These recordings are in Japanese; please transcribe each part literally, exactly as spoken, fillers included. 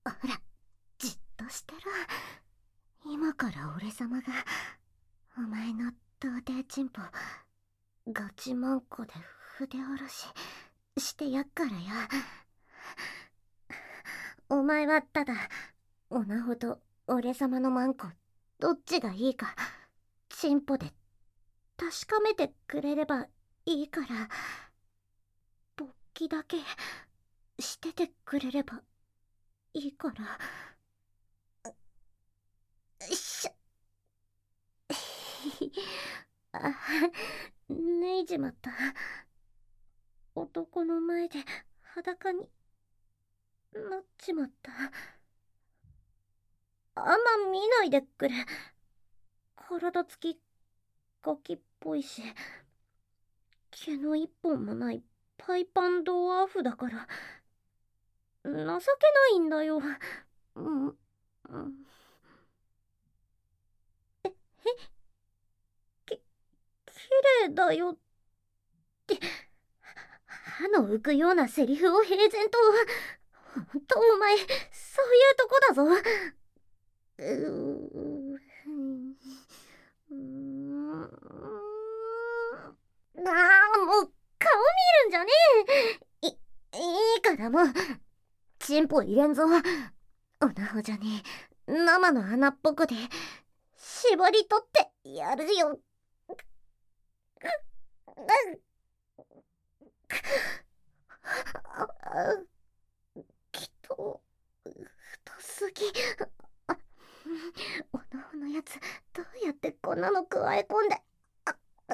ほら、じっとしてろ。今から俺様がお前の童貞チンポガチマンコで筆下ろししてやっからよ。お前はただオナホと俺様のマンコどっちがいいかチンポで確かめてくれればいいから、勃起だけしててくれればいいから。よいしょ。あ、脱いじまった。男の前で裸になっちまった。あんま見ないでくれ。体つきガキっぽいし、毛の一本もないパイパンドワーフだから情けないんだよ。うん、うん、え、え、き、綺麗だよって歯の浮くようなセリフを平然と。ほんとお前そういうとこだぞ。うーうーん、ああ、もう顔見るんじゃねえ。い、いいからもうチンポ入れんぞ。おなほじゃねえ生の穴っぽくで絞り取ってやるよ。きっと太すぎ。あ、おなほのやつどうやってこんなの加え込んで。あ、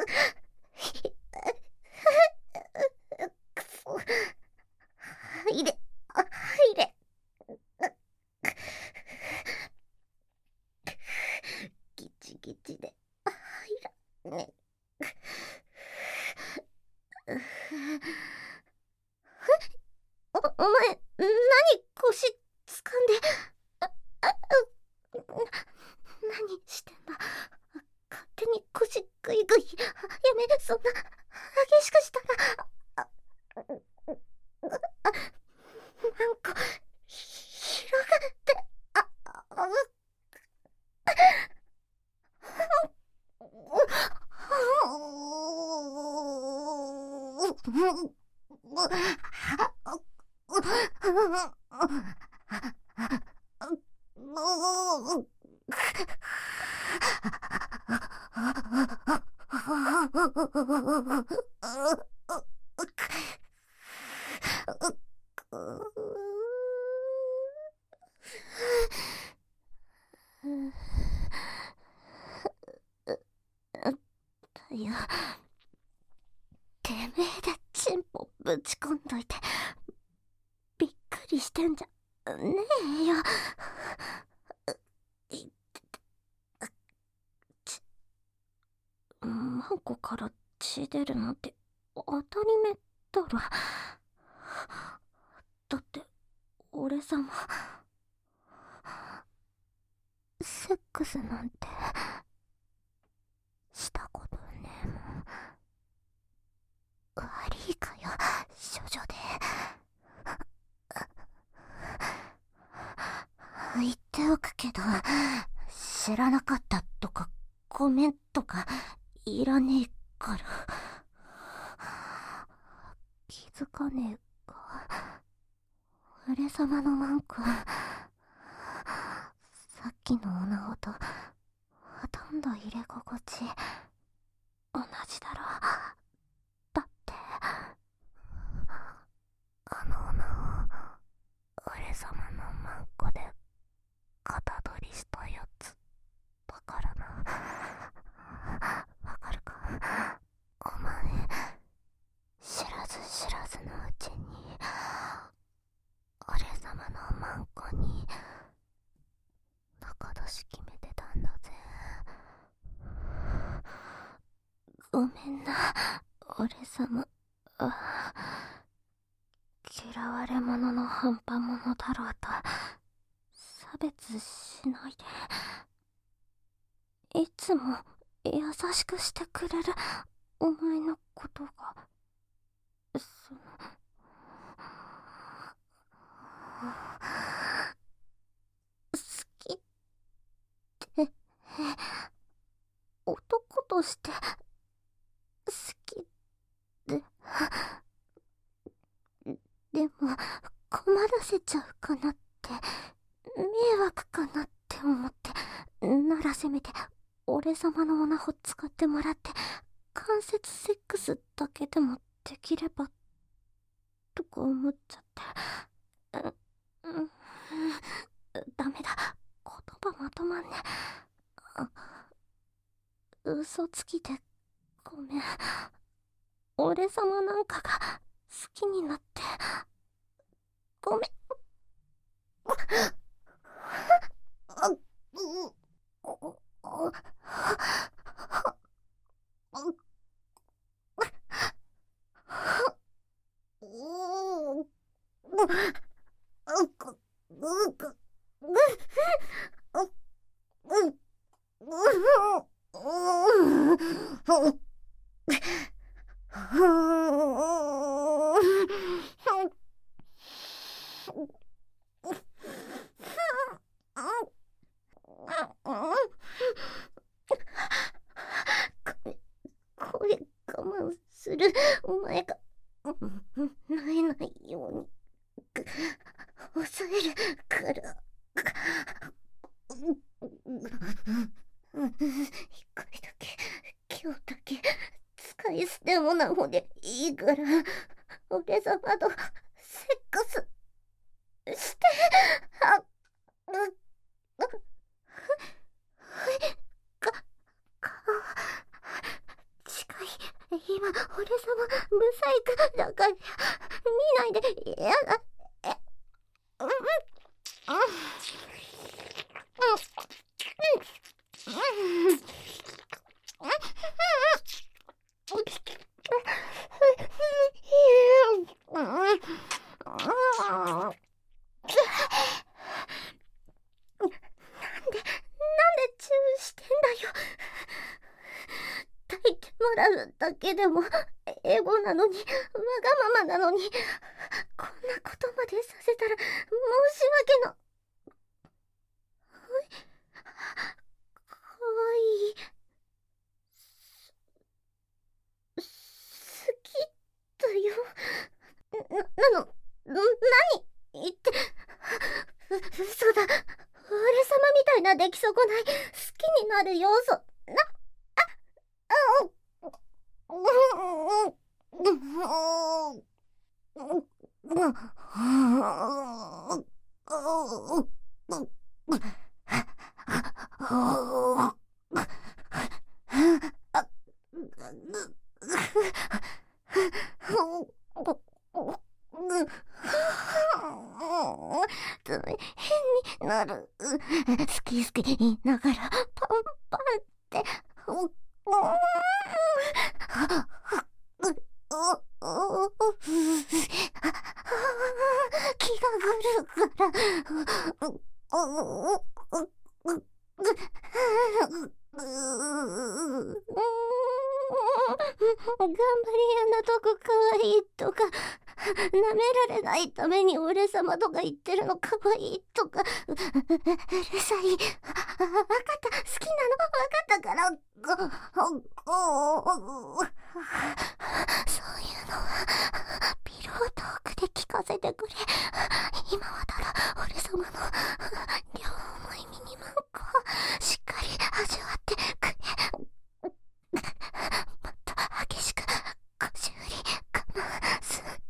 くそ。入れ、あ、入れ。ギチギチで入らね。お、お前何腰つかんで。あ、あ、何してんだ。勝手に腰グイグイやめ。そんな激しくしたらあ、あ、なんか広がってあ、あ、いや、てめえでチンポぶち込んどいてびっくりしてんじゃねえよ。いちマンコから血出るなんて当たり前だろ。だって俺様セックスなんてしたことねえもん。悪いかよ処女で。言っておくけど知らなかったとかごめんとかいらねえから。気づかねえか俺様のマンコ。さっきのオナホとほとんど入れ心地同じだろ。だってあのオナホ俺様のマンコで型取りしたやつだからな。わかるかお前。知らず知らずのうちに俺様のマンコに中出し決めてたんだぜ。ごめんな俺様。あ、嫌われ者の半端者だろうと差別しないで。いつも優しくしてくれるお前のことがそのをして好きででも困らせちゃうかなって、迷惑かなって思って、ならせめて俺様のオナホ使ってもらって間接セックスだけでもできればとか思っちゃって、う、うん、ダメだ、言葉まとまんね。嘘つきでごめん。俺様なんかが好きになってごめん。これ我慢する。お前が泣えないように抑えるから。一回だけ、今日だけ使い捨てオナホでいいから俺様とセックスして。あっ、うっ、か、顔近い。今俺様ブサイクだから見ないで。やだ。え、うん、うん、もらうだけでも英語なのに、わがままなのに、こんなことまでさせたら申し訳な。かわいい。好きだよ。な、なの、何言って。う、嘘だ。俺様みたいな出来損ない、好きになる要素、な、あ、あ、変になる。好き好き言いながらパンパンって気がぐるから頑張り屋なとこかわいいとか、舐められないために俺様とか言ってるのかわいいとか、う、うるさい。わかった、好きなのわかったから。そういうのはピロートークで聞かせてくれ。今はただ俺様の両思いミニマンコをしっかり味わってくれ。もっと激しく腰振り我慢すん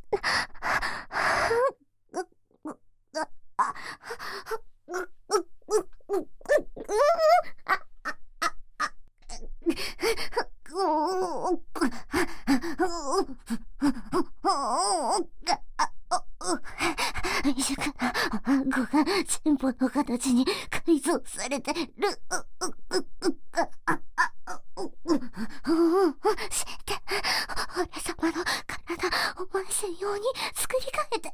未熟な顎がチンポの形に改造されてる。して俺様の体お前専用に作り変えて。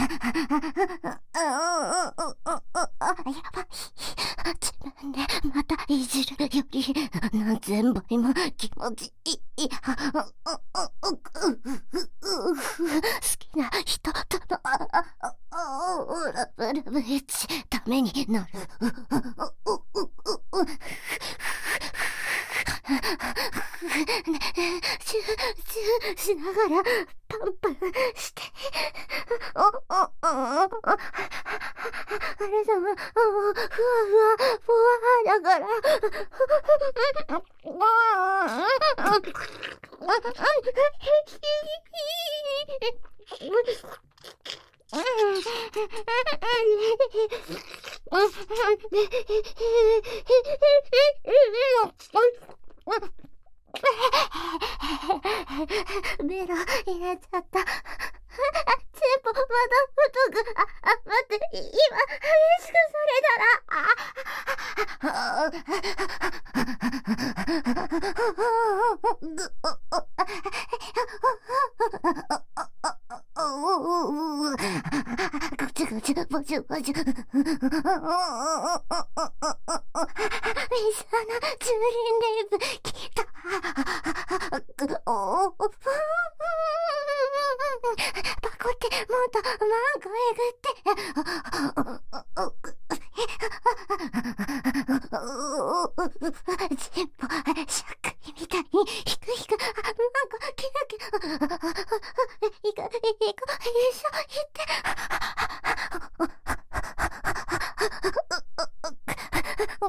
やばい、自分でまたたいじるより何千倍も気持ちいい。好きな人とのラブラブエッチためになる。チューチューしながらパンパンしておおおおあれさまふわふわふわだからベロ入れちゃった。チンポまだ太く、あ、あ、待って、今激しくされたら、あ、ぐちゅぐちゅ、ぼちゅぼちゅ。ミスアナ、チューリンレイブ、きた。おお、パコってもっとマンコえぐって。チンポ、しゃっくりみたいにひくひく、マンコキラキラ。いか、いか、いしょ、いって。好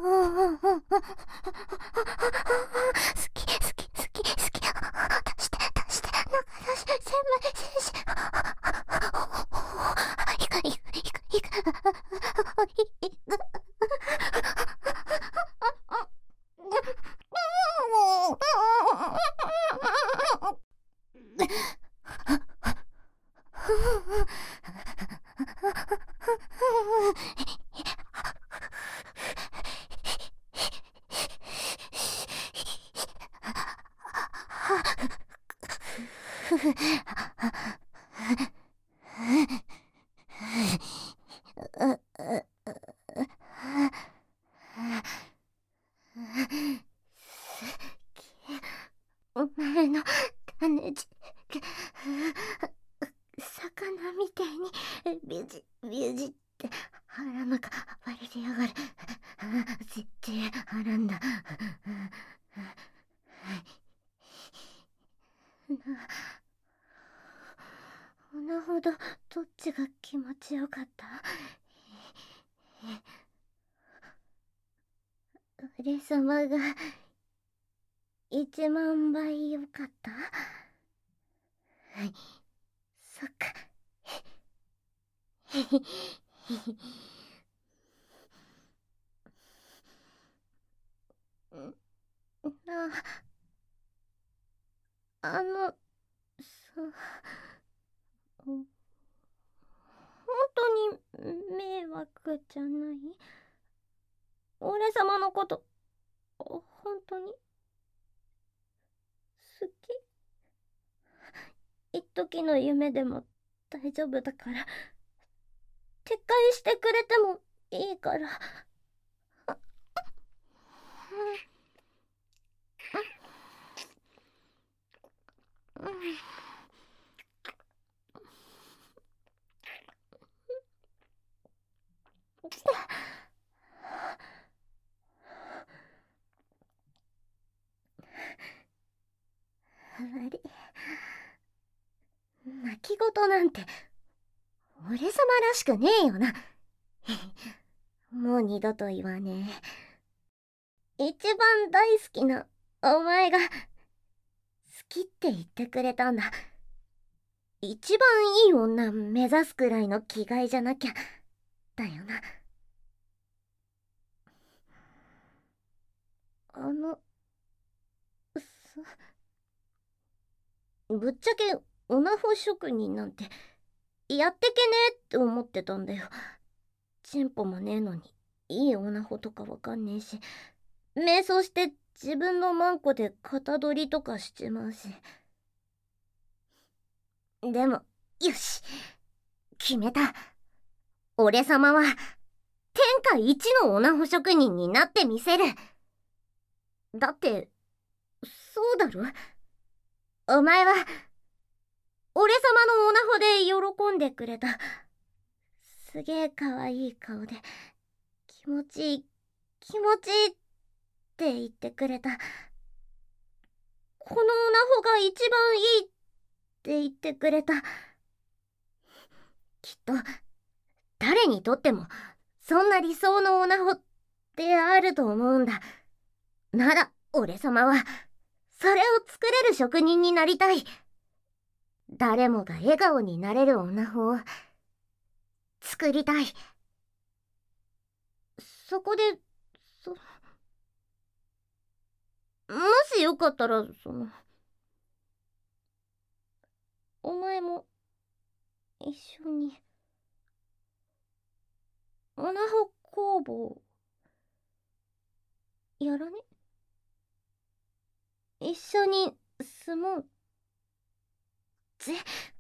き好き好き好き足して足して中出し千枚千子いくいくいくいくいくお前の種地魚みたいにビュジビュジって腹の中暴れてやがる。絶対腹んだ。なるほど、どっちが気持ちよかった？俺様が一万倍よかった？はい、そっか。なあ、あの、さ、本当に迷惑じゃない？俺様のこと本当に好き？一時の夢でも大丈夫だから撤回してくれてもいいから。うん、うん、悪い。泣き言なんて俺様らしくねえよな。もう二度と言わねえ。一番大好きなお前が好きって言ってくれたんだ。一番いい女目指すくらいの気概じゃなきゃだよな。あのさ、ぶっちゃけオナホ職人なんてやってけねえって思ってたんだよ。チンポもねえのにいいオナホとかわかんねえし、瞑想して自分のマンコで型取りとかしちまうし。でもよし、決めた。俺様は天下一の女穂職人になってみせる。だってそうだろ。お前は俺様の女穂で喜んでくれた。すげえかわいい顔で気持ちいい気持ちいいって言ってくれた。この女穂が一番いいって言ってくれた。きっと誰にとってもそんな理想の女穂ってあると思うんだ。なら俺様はそれを作れる職人になりたい。誰もが笑顔になれる女穂を作りたい。そこでそもしよかったらそのお前も一緒に女穂工房やらね？一緒に住もうぜ。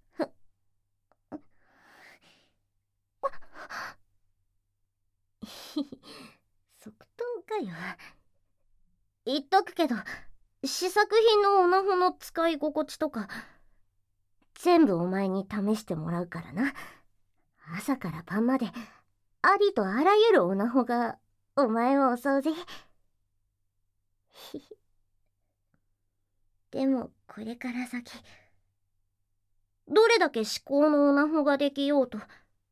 即答かよ。言っとくけど試作品の女穂の使い心地とか全部お前に試してもらうからな。朝から晩までありとあらゆる女穂がお前を襲うぜ。でもこれから先どれだけ至高の女穂ができようと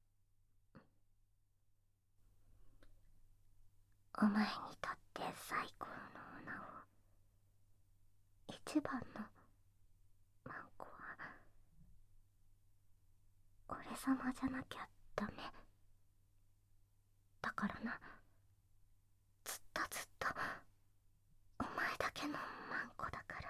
お前にとって最高の女穂、一番のマンコは俺様じゃなきゃダメだからな。ずっとずっとお前だけのマンコだから、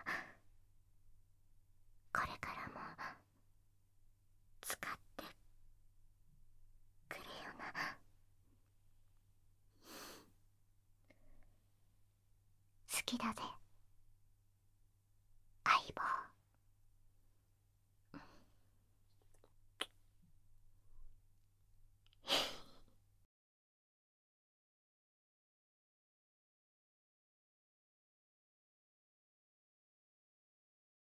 これからも使ってくれよな。好きだぜ。